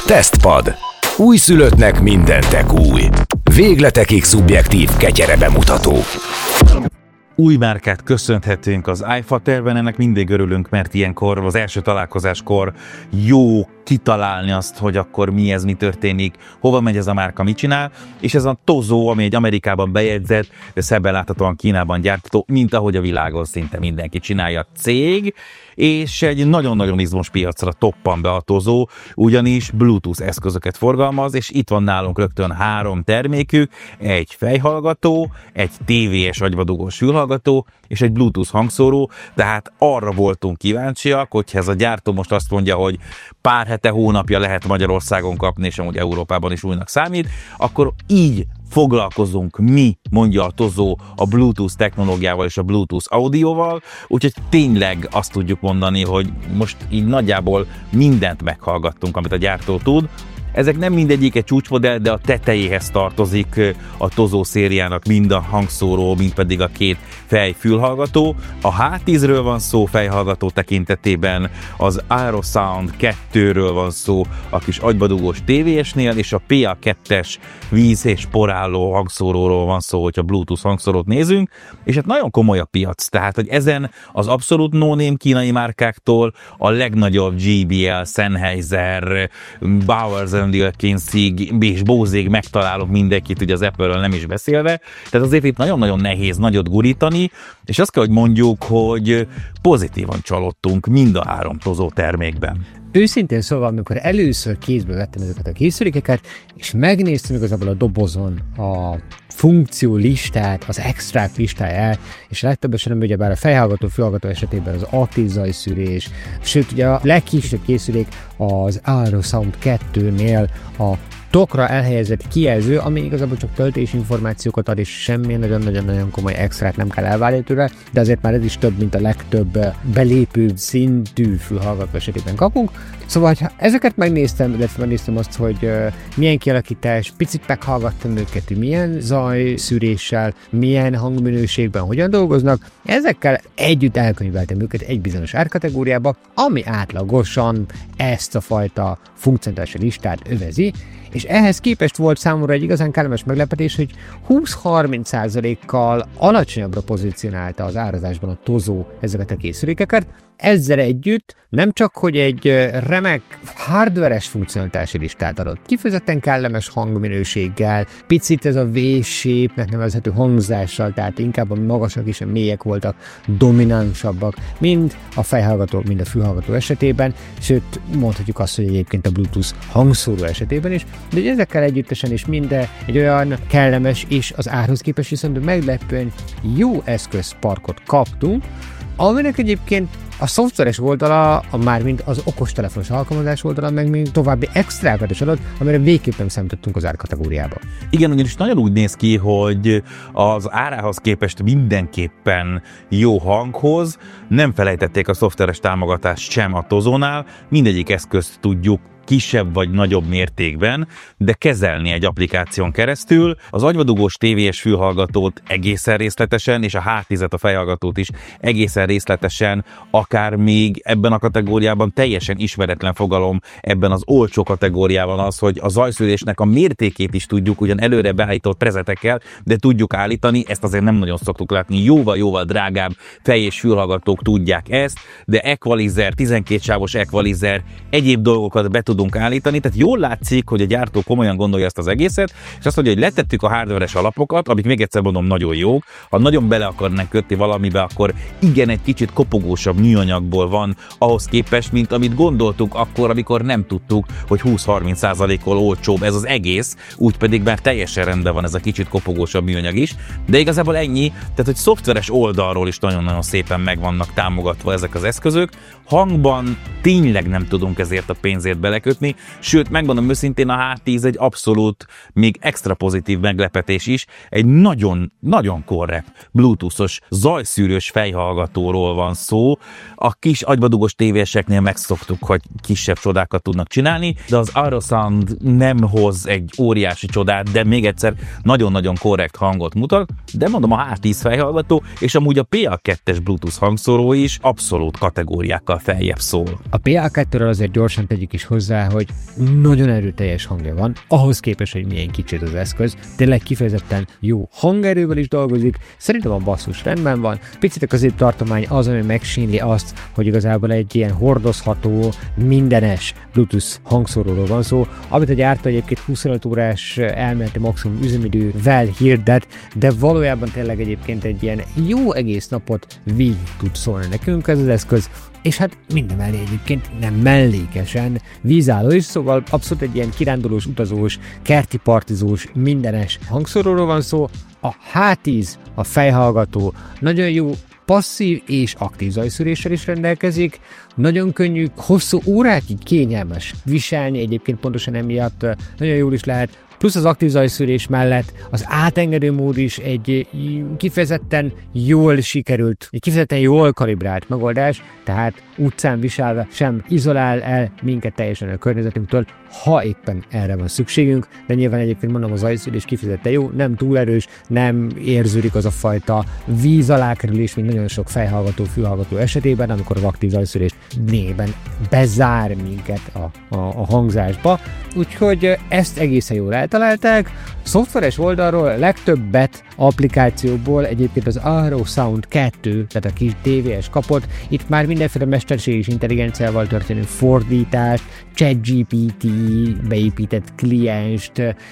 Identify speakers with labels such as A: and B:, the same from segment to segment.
A: Tesztpad. Újszülöttnek mindentek új. Végletekig szubjektív ketyere bemutató.
B: Új márkát köszönhetünk az iFaterben, ennek mindig örülünk, mert ilyenkor, az első találkozáskor jó kitalálni azt, hogy akkor mi ez, mi történik, hova megy ez a márka, mit csinál, és ez a Tozó, ami egy Amerikában bejegyzett, de szebben láthatóan Kínában gyártható, mint ahogy a világon szinte mindenki csinálja a cég, és egy nagyon-nagyon izmos piacra toppan be a Tozó, ugyanis Bluetooth eszközöket forgalmaz, és itt van nálunk rögtön 3 termékük, egy fejhallgató, egy tévés agyvadugós fülhallgató, és egy Bluetooth hangszóró, tehát arra voltunk kíváncsiak, hogyha ez a gyártó most azt mondja, hogy pár hete, hónapja lehet Magyarországon kapni, és amúgy Európában is újnak számít, akkor így foglalkozunk mi, mondja a Tozó, a Bluetooth technológiával és a Bluetooth audióval, úgyhogy tényleg azt tudjuk mondani, hogy most így nagyjából mindent meghallgattunk, amit a gyártó tud. Ezek nem mindegyik egy csúcsmodell, de a tetejéhez tartozik a Tozó szériának mind a hangszóró, mind pedig a 2 fejfülhallgató. A H10-ről van szó fejhallgató tekintetében, az Aerosound 2-ről van szó a kis agybadugós tévésnél, és a PA2-es víz- és porálló hangszóróról van szó, hogyha Bluetooth hangszórót nézünk, és hát nagyon komoly a piac, tehát hogy ezen az abszolút no-name kínai márkáktól a legnagyobb JBL, Sennheiser, Bowers Wilkins-ig és Bose-ig megtalálunk mindenkit, ugye az Apple-ről nem is beszélve, tehát azért itt nagyon-nagyon nehéz nagyot gurítani, és azt kell, hogy mondjuk, hogy pozitívan csalódtunk mind a 3 Tozó termékben.
C: Őszintén szóval, amikor először kézből vettem ezeket a készülékeket, és megnéztem igazából a dobozon a funkció listát, az extrák listáját, és legtöbb esetben ugyebár a fejhallgató, fülhallgató esetében az aktív zajszűrés, sőt ugye a legkisebb készülék az Aerosound 2-nél a tokra elhelyezett kijelző, ami igazából csak töltési információkat ad, és semmilyen nagyon-nagyon komoly extrát nem kell elvárni tőle, de azért már ez is több, mint a legtöbb belépő szintű fülhallgató esetében kapunk. Szóval, ha ezeket megnéztem, illetve megnéztem azt, hogy milyen kialakítás, picit meghallgattam őket, hogy milyen zajszűréssel, milyen hangminőségben hogyan dolgoznak, ezekkel együtt elkönyveltem őket egy bizonyos árkategóriába, ami átlagosan ezt a fajta funkcionális listát övezi, és ehhez képest volt számomra egy igazán kellemes meglepetés, hogy 20-30%-kal alacsonyabbra pozícionálta az árazásban a Tozó ezeket a készülékeket. Ezzel együtt nem csak, hogy egy remek hardveres funkcionalitási listát adott, kifejezetten kellemes hangminőséggel, picit ez a V-shape-nek nevezhető hangzással, tehát inkább a magasak és a mélyek voltak dominánsabbak, mind a fejhallgató, mind a fülhallgató esetében, sőt mondhatjuk azt, hogy egyébként a Bluetooth hangszóró esetében is, de hogy ezekkel együttesen is minden egy olyan kellemes és az árhoz képest viszont meglepően jó eszközparkot kaptunk, aminek egyébként a szoftveres oldala, mármint az okostelefonos alkalmazás oldala, meg még további extrákat is adott, amire végképp nem számítottunk az árkategóriába.
B: Igen, ugyanis nagyon úgy néz ki, hogy az árához képest mindenképpen jó hanghoz, nem felejtették a szoftveres támogatást sem a Tozónál, mindegyik eszközt tudjuk kisebb vagy nagyobb mértékben, de kezelni egy applikáción keresztül. Az agyvadugós tévés fülhallgatót egészen részletesen, és a H10-et, a fejhallgatót is egészen részletesen, akár még ebben a kategóriában teljesen ismeretlen fogalom, ebben az olcsó kategóriában az, hogy a zajszűrésnek a mértékét is tudjuk, ugyan előre beállított prezetekkel, de tudjuk állítani, ezt azért nem nagyon szoktuk látni, jóval drágább fej- és fülhallgatók tudják ezt, de equalizer, 12 sávos equalizer, egyéb dolgokat be tudunk állítani, tehát jól látszik, hogy a gyártó komolyan gondolja ezt az egészet, és azt mondja, hogy letettük a hardveres alapokat, amik még egyszer mondom nagyon jók, ha nagyon bele akarnánk kötni valamibe, akkor igen, egy kicsit kopogósabb műanyagból van ahhoz képest, mint amit gondoltuk akkor, amikor nem tudtuk, hogy 20-30%-kal olcsóbb ez az egész, úgy pedig már teljesen rendben van ez a kicsit kopogósabb műanyag is, de igazából ennyi, tehát hogy szoftveres oldalról is nagyon-nagyon szépen meg vannak támogatva ezek az eszközök, hangban tényleg nem tudunk ezért a pénzért belekötni, sőt, megmondom őszintén, a H10 egy abszolút, még extra pozitív meglepetés is, egy nagyon korrekt bluetoothos, zajszűrős fejhallgatóról van szó. A kis agybadugos tévéseknél megszoktuk, hogy kisebb csodákat tudnak csinálni, de az Aerosound nem hoz egy óriási csodát, de még egyszer nagyon-nagyon korrekt hangot mutat, de mondom, a H10 fejhallgató, és amúgy a PA2-es Bluetooth hangszóró is abszolút kategóriákkal feljebb szól.
C: A PA2-ről azért gyorsan tegyük is hozzá, hozzá, hogy nagyon erőteljes hangja van, ahhoz képest, hogy milyen kicsit az eszköz. Tényleg kifejezetten jó hangerővel is dolgozik, szerintem a basszus rendben van. Picit a középtartomány az, ami megsínli azt, hogy igazából egy ilyen hordozható, mindenes Bluetooth hangszóróról van szó, amit a gyártó egyébként 25 órás elméleti maximum üzemidővel hirdet, de valójában tényleg egyébként egy ilyen jó egész napot végig tud szólni nekünk ez az eszköz, és hát mindemellé egyébként nem mellékesen vízálló is, szóval abszolút egy ilyen kirándulós, utazós, kerti partizós, mindenes hangszóróról van szó. A H10, a fejhallgató nagyon jó passzív és aktív zajszűréssel is rendelkezik, nagyon könnyű, hosszú órákig kényelmes viselni, egyébként pontosan emiatt nagyon jól is lehet, plusz az aktív zajszűrés mellett az átengedő mód is egy kifejezetten jól sikerült, egy kifejezetten jól kalibrált megoldás, tehát utcán viselve sem izolál el minket teljesen a környezetünktől, ha éppen erre van szükségünk, de nyilván egyébként mondom, a zajszűrés kifejezetten jó, nem túl erős, nem érződik az a fajta víz alá kerülés, mint nagyon sok fejhallgató, fülhallgató esetében, amikor az aktív zajszűrés lényegében bezár minket a hangzásba, úgyhogy ezt egészen jól eltalálták. Szoftveres oldalról legtöbbet applikációból egyébként az Aero Sound 2, tehát a kis TVS kapott, itt már mindenféle mesterséges intelligenciával történő fordítás, ChatGPT beépített klienst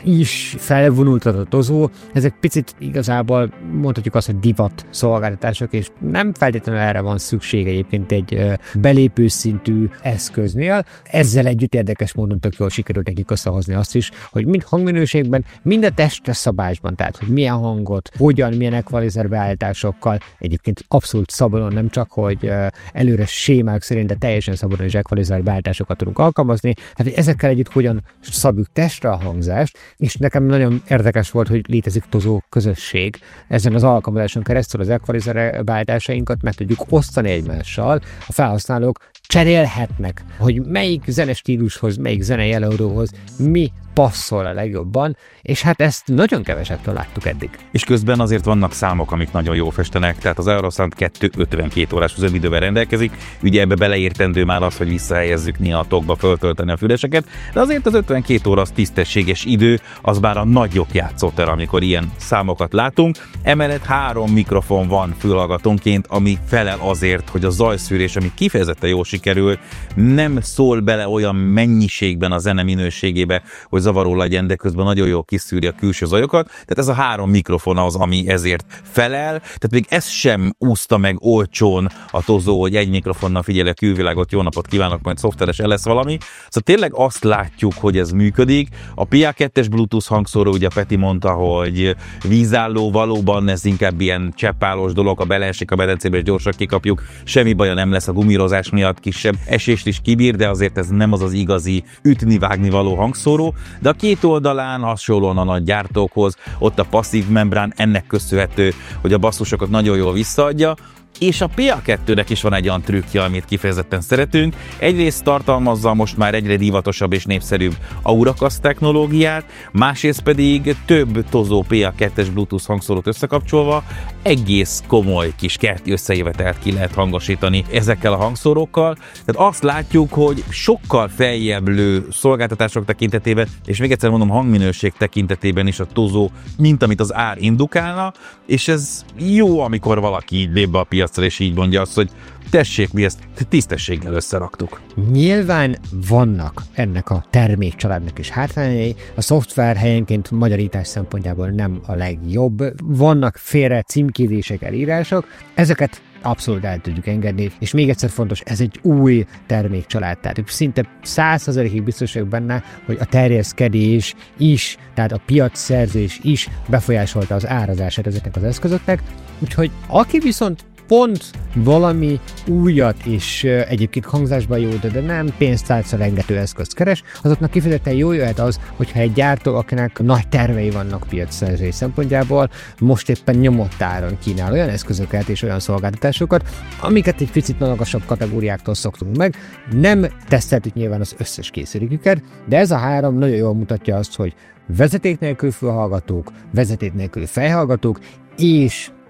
C: is felvonultatozó. Ezek picit igazából mondhatjuk azt, hogy divat szolgáltatások, és nem feltétlenül erre van szükség egyébként egy belépő szintű eszköznél. Ezzel együtt érdekes módon tök jól sikerült nekik összehozni azt is, hogy mind hangminőségben, mind a testre szabásban, tehát hogy milyen hangot, hogyan, milyen equalizer beállításokkal, egyébként abszolút szabadon, nem csak, hogy előre sémák szerint, de teljesen szabadon és equalizer beállításokat tudunk alkalmazni, hát hogy ezekkel együtt hogyan szabjuk testre a hangzást, és nekem nagyon érdekes volt, hogy létezik tozó közösség. Ezen az alkalmazáson keresztül az equalizer beállításainkat meg tudjuk osztani egymással, a felhasználók cserélhetnek, hogy melyik zenestílushoz, melyik zenejelölőhoz mi passzol a legjobban, és hát ezt nagyon kevesettől láttuk eddig.
B: És közben azért vannak számok, amik nagyon jól festenek, tehát az Aero Sound 2 52 órás üzemidővel rendelkezik, ugye ebbe beleértendő már az, hogy visszahelyezzük néha a tokba föltölteni a füleseket, de azért az 52 óra az tisztességes idő, az bár a nagyok játszótér, amikor ilyen számokat látunk. Emellett 3 mikrofon van fülhallgatónként, ami felel azért, hogy a zajszűrés, ami kifejezetten jól sikerül, nem szól bele olyan mennyiségben a zene minőségébe, hogy zavaró legyen, de közben nagyon jól kiszűri a külső zajokat. Tehát ez a 3 mikrofon az, ami ezért felel. Tehát még ez sem úszta meg olcsón a tozó, hogy egy mikrofonnal figyelj a külvilágot, jó napot kívánok, majd szoftveresen lesz valami. Szóval tényleg azt látjuk, hogy ez működik. A PA2-es Bluetooth hangszóró, ugye Peti mondta, hogy vízálló, valóban ez inkább ilyen cseppálós dolog, ha beleesik a medencébe és gyorsan kikapjuk, semmi baja nem lesz a gumírozás miatt, kisebb esést is kibír, de azért ez nem az az igazi ütni-vágni való hangszóró. De a két oldalán hasonlóan a nagy gyártókhoz, ott a passzív membrán ennek köszönhető, hogy a basszusokat nagyon jól visszaadja, és a PA2-nek is van egy olyan trükkje, amit kifejezetten szeretünk. Egyrészt tartalmazza most már egyre divatosabb és népszerűbb Auracast technológiát, másrészt pedig több tozó PA2-es Bluetooth hangszórót összekapcsolva egész komoly kis kerti összejövetelt ki lehet hangosítani ezekkel a hangszórókkal. Tehát azt látjuk, hogy sokkal feljebb lő szolgáltatások tekintetében, és még egyszer mondom, hangminőség tekintetében is a tozó, mint amit az ár indukálna, és ez jó, amikor valaki így lép be a piacra, és így mondja azt, hogy tessék, mi ezt tisztességgel összeraktuk.
C: Nyilván vannak ennek a termékcsaládnak is hátrányai, a szoftver helyenként magyarítás szempontjából nem a legjobb, vannak félre címkézések, elírások, ezeket abszolút el tudjuk engedni, és még egyszer fontos, ez egy új termékcsalád, tehát szinte 100%-ig biztos vagyok benne, hogy a terjeszkedés is, tehát a piacszerzés is befolyásolta az árazását ezeknek az eszközöknek, úgyhogy aki viszont pont valami újat és egyébként hangzásban jó, de nem pénztárca rengető eszközt keres, azoknak kifejezetten jól jöhet az, hogyha egy gyártó, akinek nagy tervei vannak piacszerzés szempontjából, most éppen nyomott áron kínál olyan eszközöket és olyan szolgáltatásokat, amiket egy picit magasabb kategóriáktól szoktunk meg. Nem teszteltük nyilván az összes készüléküket, de ez a 3 nagyon jól mutatja azt, hogy vezeték nélkül fülhallgatók, vezeték nélkül fejhallgatók és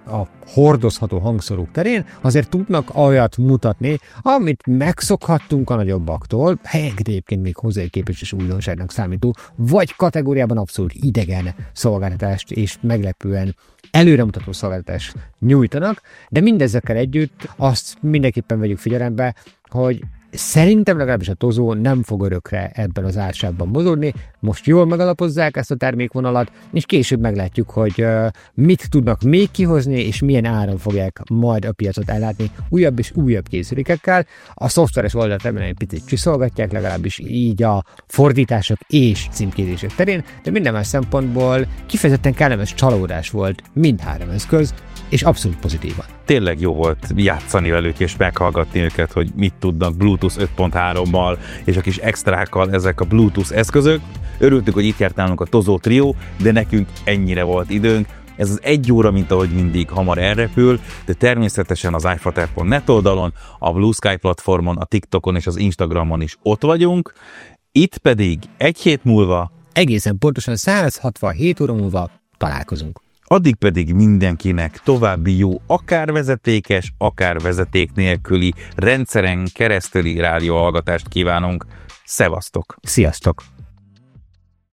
C: a hordozható hangszórók terén azért tudnak olyat mutatni, amit megszokhattunk a nagyobbaktól, helyeket egyébként még hozzájuk képest is újdonságnak számító, vagy kategóriában abszolút idegen szolgáltatást és meglepően előremutató szolgáltatást nyújtanak, de mindezekkel együtt azt mindenképpen vegyük figyelembe, hogy szerintem legalábbis a Tozó nem fog örökre ebben az ársávban mozogni. Most jól megalapozzák ezt a termékvonalat, és később meglátjuk, hogy mit tudnak még kihozni, és milyen áron fogják majd a piacot ellátni újabb és újabb készülékekkel. A szoftveres oldalt ebben egy picit csiszolgatják, legalábbis így a fordítások és címkézések terén, de minden más szempontból kifejezetten kellemes csalódás volt mindhárom eszköz, és abszolút pozitívan.
B: Tényleg jó volt játszani velük és meghallgatni őket, hogy mit tudnak Bluetooth 5.3-mal és a kis extrákkal ezek a Bluetooth eszközök. Örültük, hogy itt járt nálunk a Tozó Trio, de nekünk ennyire volt időnk. Ez az 1 óra, mint ahogy mindig, hamar elrepül, de természetesen az iFater.net oldalon, a Blue Sky platformon, a TikTokon és az Instagramon is ott vagyunk. Itt pedig 1 hét múlva,
C: egészen pontosan 167 óra múlva találkozunk.
B: Addig pedig mindenkinek további jó, akár vezetékes, akár vezeték nélküli rendszeren keresztüli rádióhallgatást kívánunk. Szevasztok!
C: Sziasztok!